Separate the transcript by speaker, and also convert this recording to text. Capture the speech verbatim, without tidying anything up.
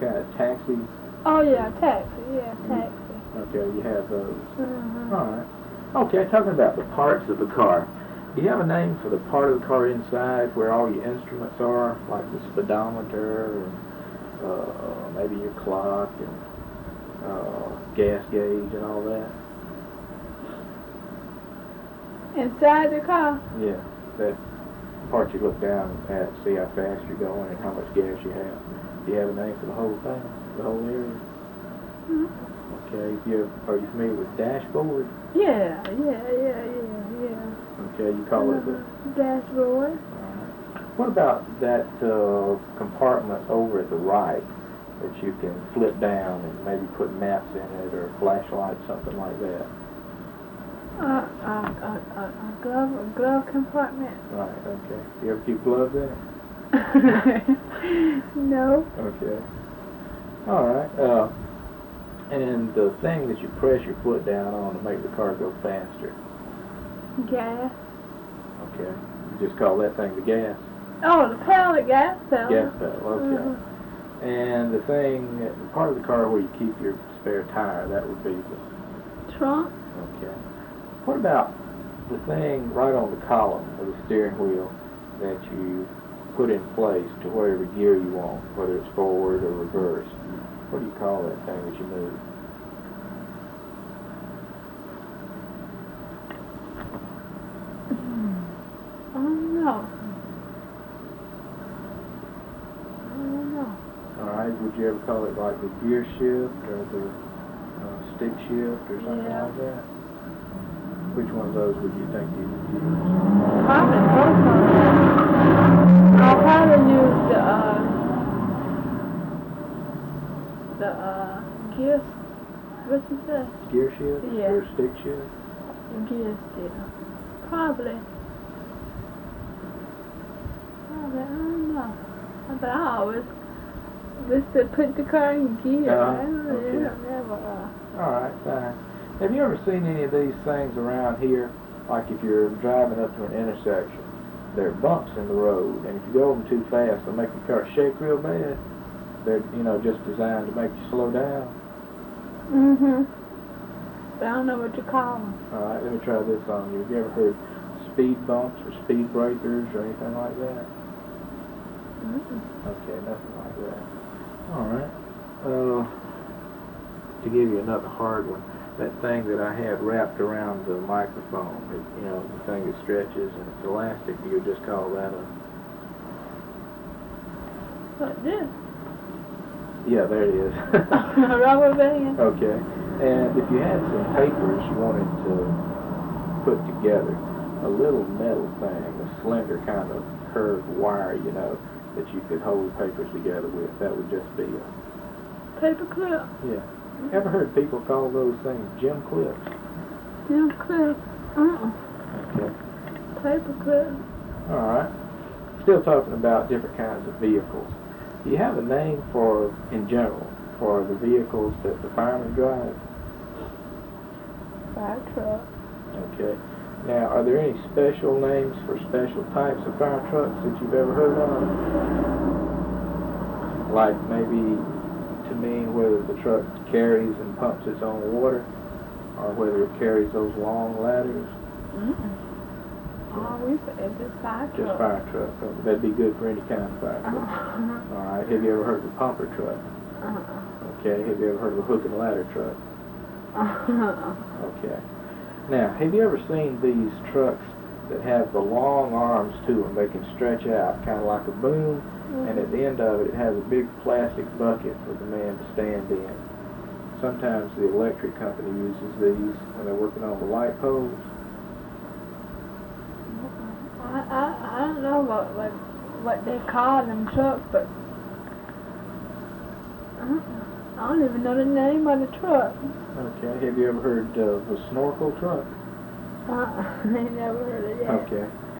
Speaker 1: kind of taxis?
Speaker 2: Oh yeah, taxi. Yeah, taxi.
Speaker 1: Okay, you have those.
Speaker 2: Mm-hmm.
Speaker 1: All right. Okay, talking about the parts of the car. Do you have a name for the part of the car inside where all your instruments are, like the speedometer and uh, maybe your clock and uh, gas gauge and all that?
Speaker 2: Inside the car?
Speaker 1: Yeah, that part you look down at, see how fast you're going and how much gas you have. Do you have a name for the whole thing, the whole area?
Speaker 2: Mm-hmm.
Speaker 1: Okay, you are you familiar with dashboard?
Speaker 2: Yeah, yeah, yeah, yeah, yeah.
Speaker 1: Okay, you call it the
Speaker 2: dashboard.
Speaker 1: Alright. What about that uh, compartment over at the right that you can flip down and maybe put maps in it or flashlights, something like that?
Speaker 2: Uh, uh, uh, uh, a glove, a glove compartment.
Speaker 1: Right. Okay. You ever keep gloves in it?
Speaker 2: No.
Speaker 1: Okay. All right. Uh, and the thing that you press your foot down on to make the car go faster.
Speaker 2: Gas.
Speaker 1: Okay. You just call that thing the gas.
Speaker 2: Oh, the pedal, the gas pedal.
Speaker 1: Gas pedal. Okay.
Speaker 2: Mm-hmm.
Speaker 1: And the thing, the part of the car where you keep your spare tire, that would be the
Speaker 2: trunk.
Speaker 1: Okay. What about the thing right on the column of the steering wheel that you put in place to whatever gear you want, whether it's forward or reverse? What do you call that thing that you move?
Speaker 2: I don't know. I don't know.
Speaker 1: All right. Would you ever call it like the gear shift or the uh, stick shift or something
Speaker 2: Yeah.
Speaker 1: like that? Which one of those would you think you would use?
Speaker 2: Probably both of them. I'll probably use the, uh, the, uh, gear, what you say?
Speaker 1: Gear shift
Speaker 2: Yeah.
Speaker 1: or stick shift?
Speaker 2: Gear stick. Probably. Probably, I don't know. But I always, just to put the car in gear.
Speaker 1: Uh,
Speaker 2: I don't
Speaker 1: okay.
Speaker 2: know, never, uh.
Speaker 1: All right, fine. Have you ever seen any of these things around here? Like if you're driving up to an intersection, there are bumps in the road, and if you go over them too fast, they'll make your car shake real bad. They're, you know, just designed to make you slow down.
Speaker 2: Mm-hmm. But I don't know what you call them.
Speaker 1: All right, let me try this on you. Have you ever heard speed bumps or speed breakers or anything like that?
Speaker 2: Mm-hmm.
Speaker 1: Okay, nothing like that. All right. Uh, to give you another hard one, that thing that I had wrapped around the microphone, it, you know, the thing that stretches and it's elastic, you would just call that a...
Speaker 2: What this?
Speaker 1: Yeah, there it is.
Speaker 2: A rubber band?
Speaker 1: Okay. And if you had some papers you wanted to put together, a little metal thing, a slender kind of curved wire, you know, that you could hold papers together with, that would just be a...
Speaker 2: Paper clip?
Speaker 1: Yeah. Ever heard people call those things gym clips?
Speaker 2: Gym clip? Uh-uh.
Speaker 1: Okay.
Speaker 2: Paper clip.
Speaker 1: All right. Still talking about different kinds of vehicles. Do you have a name for, in general, for the vehicles that the firemen drive?
Speaker 2: Fire truck.
Speaker 1: Okay. Now, are there any special names for special types of fire trucks that you've ever heard of? Like maybe to mean whether the truck carries and pumps its own water, or whether it carries those long ladders?
Speaker 2: Mm-mm. Oh, we said just fire truck.
Speaker 1: Just fire truck. Okay. That'd be good for any kind of fire truck.
Speaker 2: Uh-huh.
Speaker 1: All right. Have you ever heard of a pumper truck?
Speaker 2: Uh-uh.
Speaker 1: Okay. Have you ever heard of a hook and ladder truck?
Speaker 2: Uh-uh.
Speaker 1: Okay. Now, have you ever seen these trucks that have the long arms to them? They can stretch out, kind of like a boom, mm-hmm. and at the end of it, it has a big plastic bucket for the man to stand in. Sometimes the electric company uses these when they're working on the light poles.
Speaker 2: I, I, I don't know what, what, what they call them trucks, but uh-uh. I don't even know the name of the truck.
Speaker 1: Okay. Have you ever heard of a snorkel truck?
Speaker 2: Uh-uh. I ain't never heard of that.
Speaker 1: Okay.